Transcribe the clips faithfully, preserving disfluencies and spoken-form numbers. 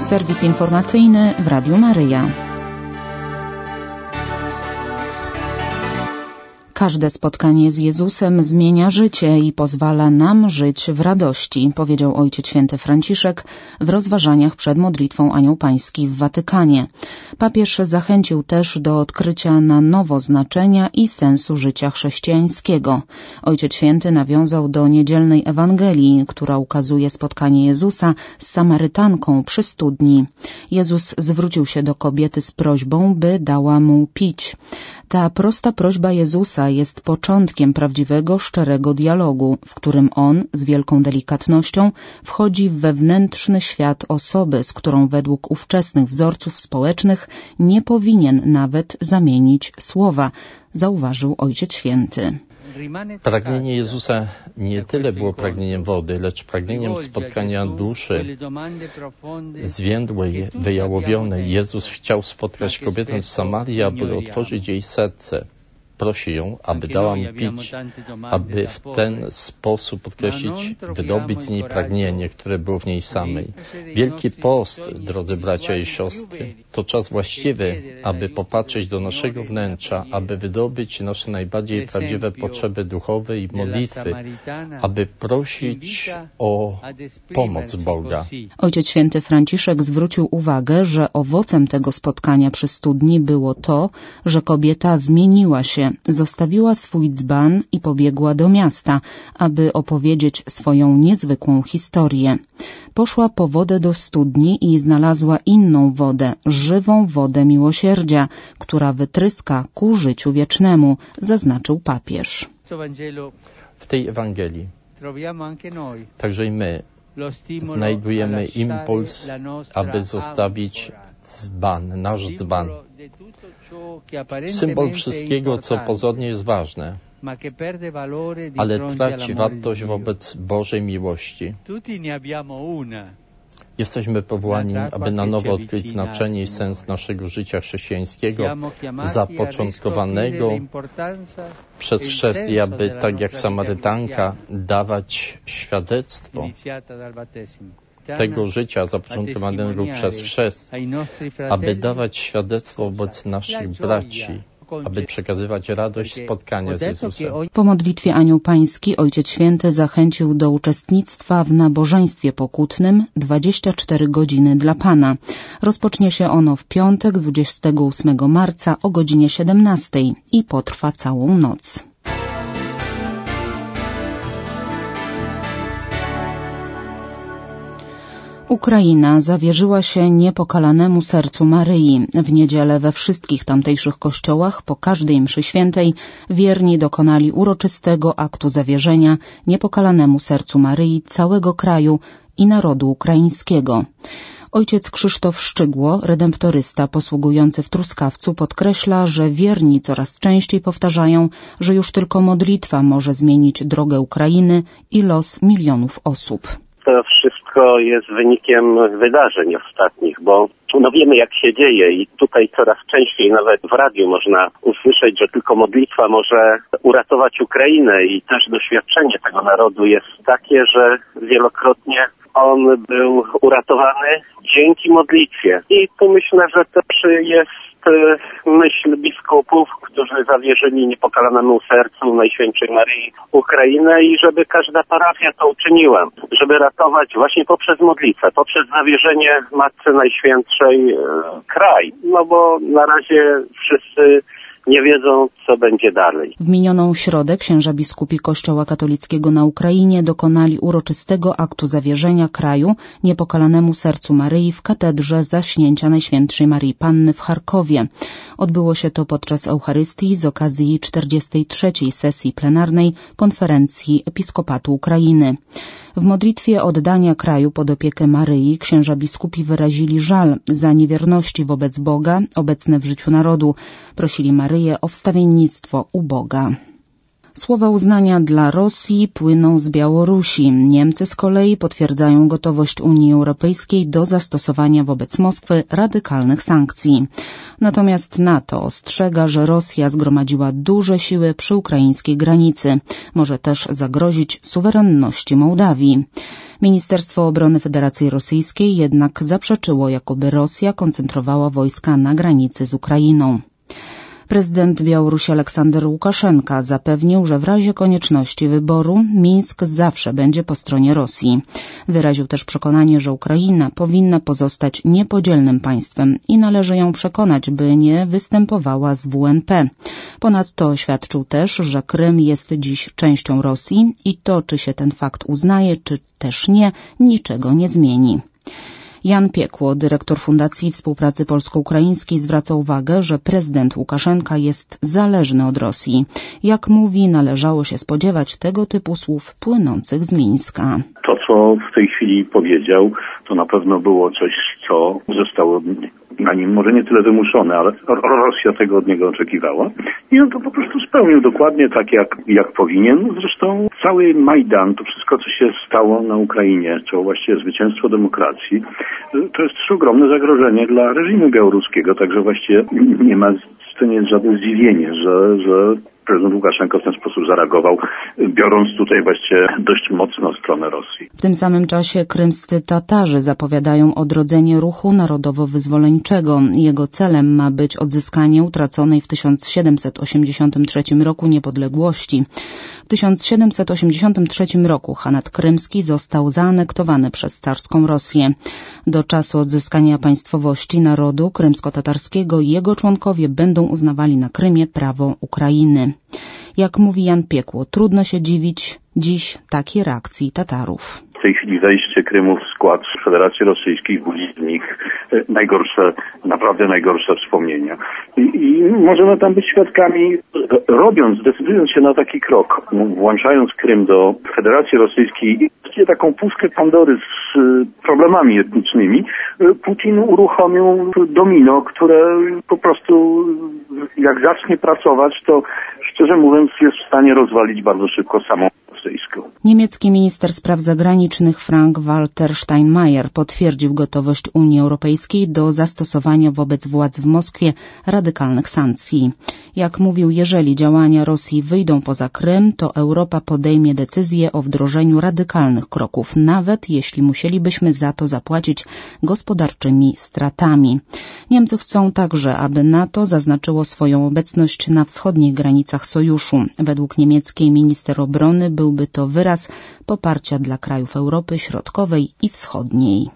Serwis informacyjny w Radiu Maryja. Każde spotkanie z Jezusem zmienia życie i pozwala nam żyć w radości, powiedział Ojciec Święty Franciszek w rozważaniach przed modlitwą Anioł Pański w Watykanie. Papież zachęcił też do odkrycia na nowo znaczenia i sensu życia chrześcijańskiego. Ojciec Święty nawiązał do niedzielnej Ewangelii, która ukazuje spotkanie Jezusa z Samarytanką przy studni. Jezus zwrócił się do kobiety z prośbą, by dała mu pić. Ta prosta prośba Jezusa jest początkiem prawdziwego, szczerego dialogu, w którym On z wielką delikatnością wchodzi w wewnętrzny świat osoby, z którą według ówczesnych wzorców społecznych nie powinien nawet zamienić słowa, zauważył Ojciec Święty. Pragnienie Jezusa nie tyle było pragnieniem wody, lecz pragnieniem spotkania duszy zwiędłej, wyjałowionej. Jezus chciał spotkać kobietę z Samarii, aby otworzyć jej serce. Prosi ją, aby dała mu pić, aby w ten sposób podkreślić, wydobyć z niej pragnienie, które było w niej samej. Wielki Post, drodzy bracia i siostry, to czas właściwy, aby popatrzeć do naszego wnętrza, aby wydobyć nasze najbardziej prawdziwe potrzeby duchowe i modlitwy, aby prosić o pomoc Boga. Ojciec Święty Franciszek zwrócił uwagę, że owocem tego spotkania przy studni było to, że kobieta zmieniła się, zostawiła swój dzban i pobiegła do miasta, aby opowiedzieć swoją niezwykłą historię. Poszła po wodę do studni i znalazła inną wodę, żywą wodę miłosierdzia, która wytryska ku życiu wiecznemu, zaznaczył papież. W tej Ewangelii także i my znajdujemy impuls, aby zostawić dzban, nasz dzban. Symbol wszystkiego, co pozornie jest ważne, ale traci wartość wobec Bożej miłości. Jesteśmy powołani, aby na nowo odkryć znaczenie i sens naszego życia chrześcijańskiego, zapoczątkowanego przez chrzest i aby, tak jak Samarytanka, dawać świadectwo tego życia zapoczątkowanego przez chrzest, aby dawać świadectwo wobec naszych braci, aby przekazywać radość spotkania z Jezusem. Po modlitwie Anioł Pański Ojciec Święty zachęcił do uczestnictwa w nabożeństwie pokutnym dwadzieścia cztery godziny dla Pana. Rozpocznie się ono w piątek dwudziestego ósmego marca o godzinie siedemnastej i potrwa całą noc. Ukraina zawierzyła się niepokalanemu sercu Maryi. W niedzielę we wszystkich tamtejszych kościołach po każdej mszy świętej wierni dokonali uroczystego aktu zawierzenia niepokalanemu sercu Maryi całego kraju i narodu ukraińskiego. Ojciec Krzysztof Szczygło, redemptorysta posługujący w Truskawcu, podkreśla, że wierni coraz częściej powtarzają, że już tylko modlitwa może zmienić drogę Ukrainy i los milionów osób. To wszystko jest wynikiem wydarzeń ostatnich, bo no wiemy, jak się dzieje i tutaj coraz częściej nawet w radiu można usłyszeć, że tylko modlitwa może uratować Ukrainę i też doświadczenie tego narodu jest takie, że wielokrotnie on był uratowany dzięki modlitwie. I tu myślę, że też jest myśl biskupów, którzy zawierzyli niepokalanemu sercu Najświętszej Maryi Ukrainę i żeby każda parafia to uczyniła, żeby ratować właśnie poprzez modlitwę, poprzez zawierzenie Matce Najświętszej e, kraj. No bo na razie wszyscy nie wiedzą, co będzie dalej. W minioną środę księża biskupi Kościoła katolickiego na Ukrainie dokonali uroczystego aktu zawierzenia kraju niepokalanemu sercu Maryi w katedrze Zaśnięcia Najświętszej Maryi Panny w Charkowie. Odbyło się to podczas Eucharystii z okazji czterdziestej trzeciej sesji plenarnej Konferencji Episkopatu Ukrainy. W modlitwie oddania kraju pod opiekę Maryi księża biskupi wyrazili żal za niewierności wobec Boga obecne w życiu narodu. Prosili Maryję o wstawiennictwo u Boga. Słowa uznania dla Rosji płyną z Białorusi. Niemcy z kolei potwierdzają gotowość Unii Europejskiej do zastosowania wobec Moskwy radykalnych sankcji. Natomiast NATO ostrzega, że Rosja zgromadziła duże siły przy ukraińskiej granicy. Może też zagrozić suwerenności Mołdawii. Ministerstwo Obrony Federacji Rosyjskiej jednak zaprzeczyło, jakoby Rosja koncentrowała wojska na granicy z Ukrainą. Prezydent Białorusi Aleksander Łukaszenka zapewnił, że w razie konieczności wyboru Mińsk zawsze będzie po stronie Rosji. Wyraził też przekonanie, że Ukraina powinna pozostać niepodzielnym państwem i należy ją przekonać, by nie występowała z W N P. Ponadto oświadczył też, że Krym jest dziś częścią Rosji i to, czy się ten fakt uznaje, czy też nie, niczego nie zmieni. Jan Piekło, dyrektor Fundacji Współpracy Polsko-Ukraińskiej, zwraca uwagę, że prezydent Łukaszenka jest zależny od Rosji. Jak mówi, należało się spodziewać tego typu słów płynących z Mińska. To, co w tej chwili powiedział, to na pewno było coś, co zostało na nim może nie tyle wymuszone, ale Rosja tego od niego oczekiwała. I on to po prostu spełnił dokładnie tak, jak, jak powinien. Zresztą cały Majdan, to wszystko, co się stało na Ukrainie, to właściwie zwycięstwo demokracji, to jest też ogromne zagrożenie dla reżimu białoruskiego. Także właściwie nie ma, to nie jest żadne zdziwienie, że, że prezydent Łukaszenko w ten sposób zareagował, biorąc tutaj właściwie dość mocno stronę Rosji. W tym samym czasie krymscy Tatarzy zapowiadają odrodzenie ruchu narodowo-wyzwoleńczego. Jego celem ma być odzyskanie utraconej w tysiąc siedemset osiemdziesiątym trzecim roku niepodległości. W tysiąc siedemset osiemdziesiątym trzecim roku Hanat Krymski został zaanektowany przez carską Rosję. Do czasu odzyskania państwowości narodu krymsko-tatarskiego jego członkowie będą uznawali na Krymie prawo Ukrainy. Jak mówi Jan Piekło, trudno się dziwić dziś takiej reakcji Tatarów. W tej chwili wejście Krymu w skład Federacji Rosyjskiej budzi z nich najgorsze, naprawdę najgorsze wspomnienia. I, I możemy tam być świadkami, robiąc, decydując się na taki krok, włączając Krym do Federacji Rosyjskiej, taką puszkę Pandory z problemami etnicznymi, Putin uruchomił domino, które po prostu jak zacznie pracować, to szczerze mówiąc jest w stanie rozwalić bardzo szybko samą rosyjską. Niemiecki minister spraw zagranicznych Frank-Walter Steinmeier potwierdził gotowość Unii Europejskiej do zastosowania wobec władz w Moskwie radykalnych sankcji. Jak mówił, jeżeli działania Rosji wyjdą poza Krym, to Europa podejmie decyzję o wdrożeniu radykalnych kroków, nawet jeśli musielibyśmy za to zapłacić gospodarczymi stratami. Niemcy chcą także, aby NATO zaznaczyło swoją obecność na wschodnich granicach sojuszu. Według niemieckiej minister obrony byłby to wyraz poparcia dla krajów Europy Środkowej i Wschodniej.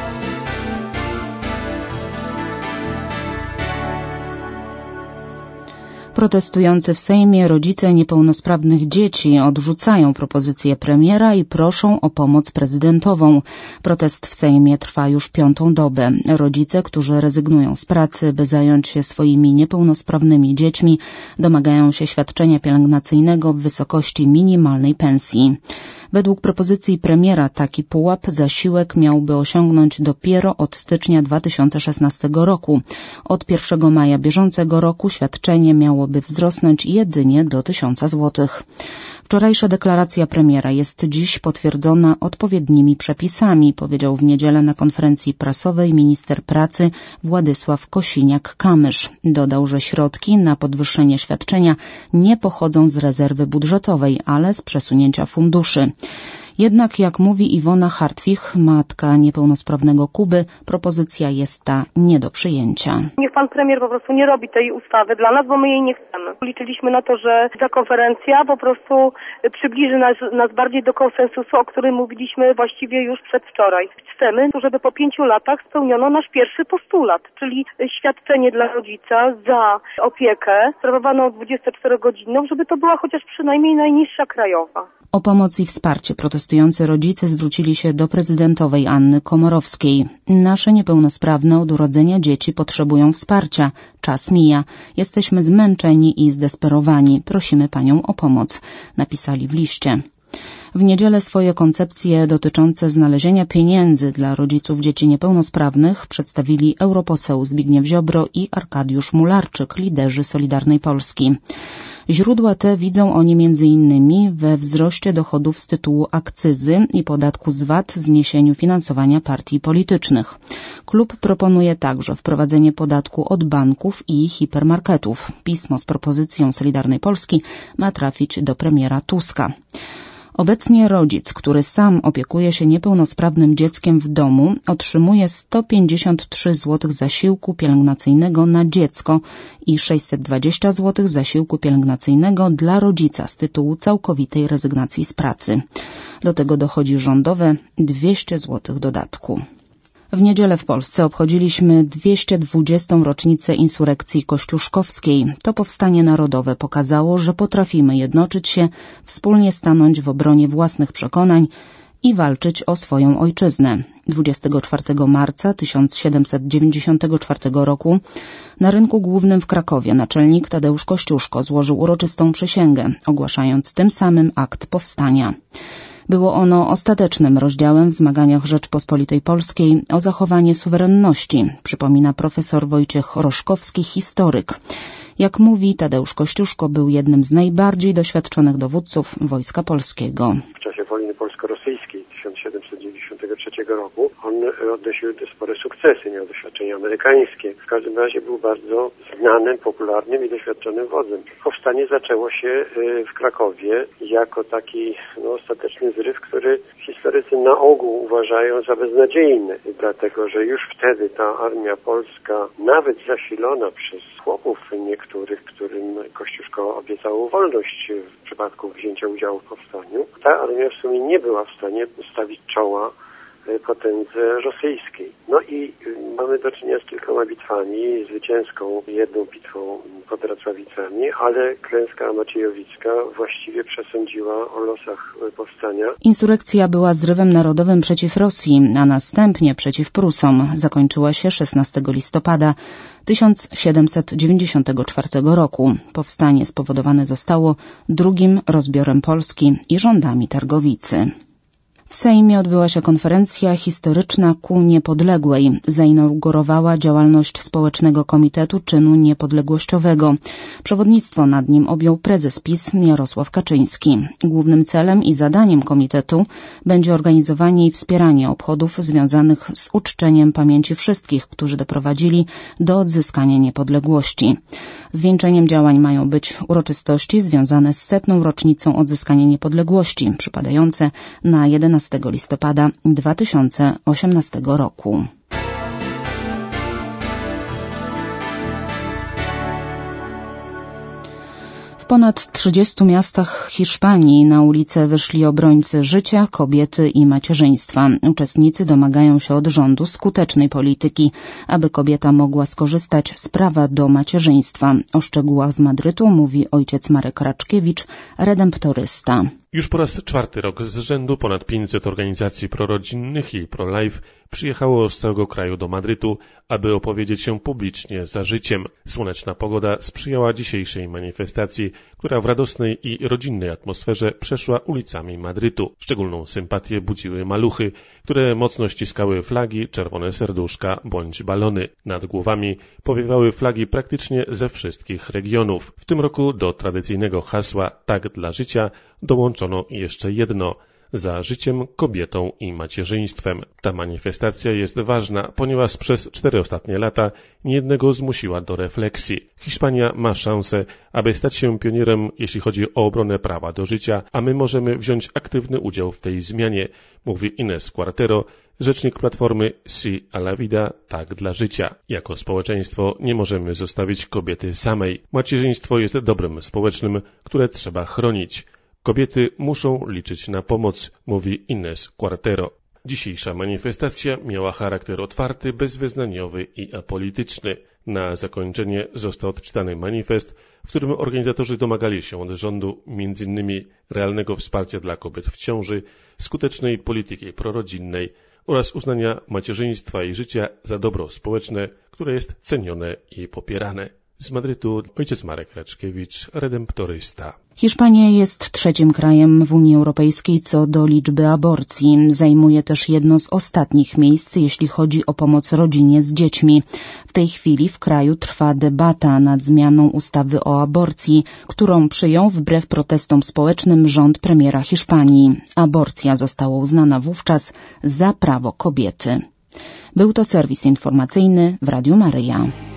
Protestujący w Sejmie rodzice niepełnosprawnych dzieci odrzucają propozycję premiera i proszą o pomoc prezydentową. Protest w Sejmie trwa już piątą dobę. Rodzice, którzy rezygnują z pracy, by zająć się swoimi niepełnosprawnymi dziećmi, domagają się świadczenia pielęgnacyjnego w wysokości minimalnej pensji. Według propozycji premiera taki pułap zasiłek miałby osiągnąć dopiero od stycznia dwa tysiące szesnastego roku. Od pierwszego maja bieżącego roku świadczenie miałoby wzrosnąć jedynie do tysiąca złotych. Wczorajsza deklaracja premiera jest dziś potwierdzona odpowiednimi przepisami, powiedział w niedzielę na konferencji prasowej minister pracy Władysław Kosiniak-Kamysz. Dodał, że środki na podwyższenie świadczenia nie pochodzą z rezerwy budżetowej, ale z przesunięcia funduszy. Jednak, jak mówi Iwona Hartwich, matka niepełnosprawnego Kuby, propozycja jest ta nie do przyjęcia. Niech pan premier po prostu nie robi tej ustawy dla nas, bo my jej nie chcemy. Liczyliśmy na to, że ta konferencja po prostu przybliży nas, nas bardziej do konsensusu, o którym mówiliśmy właściwie już przedwczoraj. Chcemy, żeby po pięciu latach spełniono nasz pierwszy postulat, czyli świadczenie dla rodzica za opiekę sprawowaną dwudziestoczterogodzinną, żeby to była chociaż przynajmniej najniższa krajowa. O pomoc i wsparcie protestujący rodzice zwrócili się do prezydentowej Anny Komorowskiej. Nasze niepełnosprawne od urodzenia dzieci potrzebują wsparcia. Czas mija. Jesteśmy zmęczeni i zdesperowani. Prosimy panią o pomoc, napisali w liście. W niedzielę swoje koncepcje dotyczące znalezienia pieniędzy dla rodziców dzieci niepełnosprawnych przedstawili europoseł Zbigniew Ziobro i Arkadiusz Mularczyk, liderzy Solidarnej Polski. Źródła te widzą oni między innymi we wzroście dochodów z tytułu akcyzy i podatku z V A T, zniesieniu finansowania partii politycznych. Klub proponuje także wprowadzenie podatku od banków i hipermarketów. Pismo z propozycją Solidarnej Polski ma trafić do premiera Tuska. Obecnie rodzic, który sam opiekuje się niepełnosprawnym dzieckiem w domu, otrzymuje sto pięćdziesiąt trzy złote zasiłku pielęgnacyjnego na dziecko i sześćset dwadzieścia złotych zasiłku pielęgnacyjnego dla rodzica z tytułu całkowitej rezygnacji z pracy. Do tego dochodzi rządowe dwieście złotych dodatku. W niedzielę w Polsce obchodziliśmy dwieście dwudziestą rocznicę insurekcji kościuszkowskiej. To powstanie narodowe pokazało, że potrafimy jednoczyć się, wspólnie stanąć w obronie własnych przekonań i walczyć o swoją ojczyznę. dwudziestego czwartego marca tysiąc siedemset dziewięćdziesiątego czwartego roku na rynku głównym w Krakowie naczelnik Tadeusz Kościuszko złożył uroczystą przysięgę, ogłaszając tym samym akt powstania. Było ono ostatecznym rozdziałem w zmaganiach Rzeczpospolitej Polskiej o zachowanie suwerenności, przypomina profesor Wojciech Roszkowski, historyk. Jak mówi, Tadeusz Kościuszko był jednym z najbardziej doświadczonych dowódców Wojska Polskiego. W czasie wojny polsko-rosyjskiej tysiąc siedemset dziewięćdziesiątego trzeciego roku on odnosił spore sukcesy, miał doświadczenia amerykańskie. W każdym razie był bardzo znanym, popularnym i doświadczonym wodzem. Powstanie zaczęło się w Krakowie jako taki no, ostateczny zryw, który historycy na ogół uważają za beznadziejny, dlatego że już wtedy ta armia polska, nawet zasilona przez chłopów niektórych, którym Kościuszko obiecał wolność w przypadku wzięcia udziału w powstaniu, ta armia w sumie nie była w stanie stawić czoła potędze rosyjskiej. No i mamy do czynienia z kilkoma bitwami, zwycięską jedną bitwą pod Racławicami, ale klęska maciejowicka właściwie przesądziła o losach powstania. Insurekcja była zrywem narodowym przeciw Rosji, a następnie przeciw Prusom. Zakończyła się szesnastego listopada tysiąc siedemset dziewięćdziesiątego czwartego roku. Powstanie spowodowane zostało drugim rozbiorem Polski i rządami Targowicy. W Sejmie odbyła się konferencja historyczna ku niepodległej. Zainaugurowała działalność Społecznego Komitetu Czynu Niepodległościowego. Przewodnictwo nad nim objął prezes PiS Jarosław Kaczyński. Głównym celem i zadaniem komitetu będzie organizowanie i wspieranie obchodów związanych z uczczeniem pamięci wszystkich, którzy doprowadzili do odzyskania niepodległości. Zwieńczeniem działań mają być uroczystości związane z setną rocznicą odzyskania niepodległości, przypadające na jedenastego listopada dwa tysiące osiemnastego roku. W ponad trzydziestu miastach Hiszpanii na ulice wyszli obrońcy życia, kobiety i macierzyństwa. Uczestnicy domagają się od rządu skutecznej polityki, aby kobieta mogła skorzystać z prawa do macierzyństwa. O szczegółach z Madrytu mówi ojciec Marek Raczkiewicz, redemptorysta. Już po raz czwarty rok z rzędu ponad pięćset organizacji prorodzinnych i pro-life przyjechało z całego kraju do Madrytu, aby opowiedzieć się publicznie za życiem. Słoneczna pogoda sprzyjała dzisiejszej manifestacji, która w radosnej i rodzinnej atmosferze przeszła ulicami Madrytu. Szczególną sympatię budziły maluchy, które mocno ściskały flagi, czerwone serduszka bądź balony. Nad głowami powiewały flagi praktycznie ze wszystkich regionów. W tym roku do tradycyjnego hasła „Tak dla życia” dołączono jeszcze jedno: za życiem, kobietą i macierzyństwem. Ta manifestacja jest ważna, ponieważ przez cztery ostatnie lata niejednego zmusiła do refleksji. Hiszpania ma szansę, aby stać się pionierem, jeśli chodzi o obronę prawa do życia, a my możemy wziąć aktywny udział w tej zmianie, mówi Inés Cuartero, rzecznik Platformy Sí a la Vida, tak dla życia. Jako społeczeństwo nie możemy zostawić kobiety samej. Macierzyństwo jest dobrem społecznym, które trzeba chronić. Kobiety muszą liczyć na pomoc, mówi Inés Cuartero. Dzisiejsza manifestacja miała charakter otwarty, bezwyznaniowy i apolityczny. Na zakończenie został odczytany manifest, w którym organizatorzy domagali się od rządu między innymi realnego wsparcia dla kobiet w ciąży, skutecznej polityki prorodzinnej oraz uznania macierzyństwa i życia za dobro społeczne, które jest cenione i popierane. Z Madrytu ojciec Marek Raczkiewicz, redemptorysta. Hiszpania jest trzecim krajem w Unii Europejskiej co do liczby aborcji. Zajmuje też jedno z ostatnich miejsc, jeśli chodzi o pomoc rodzinie z dziećmi. W tej chwili w kraju trwa debata nad zmianą ustawy o aborcji, którą przyjął wbrew protestom społecznym rząd premiera Hiszpanii. Aborcja została uznana wówczas za prawo kobiety. Był to serwis informacyjny w Radiu Maryja.